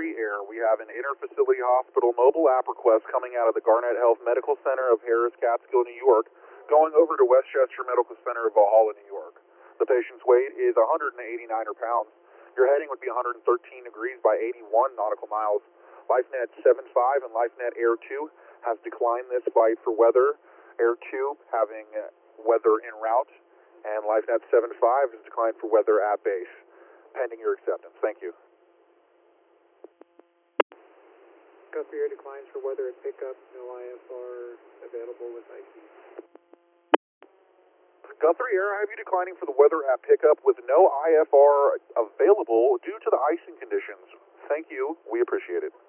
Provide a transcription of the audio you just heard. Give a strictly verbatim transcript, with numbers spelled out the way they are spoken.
Guthrie Air, we have an interfacility hospital mobile app request coming out of the Garnett Health Medical Center of Harris Catskill, New York, going over to Westchester Medical Center of Valhalla, New York. The patient's weight is one hundred eighty-nine pounds. Your heading would be one hundred thirteen degrees by eighty-one nautical miles. LifeNet seven five and LifeNet Air two has declined this flight for weather. Air two having weather en route, and LifeNet seven five has declined for weather at base. Pending your acceptance. Thank you. Guthrie Air declines for weather at pickup. No I F R available with I C. Guthrie Air, I have you declining for the weather at pickup with no I F R available due to the icing conditions. Thank you. We appreciate it.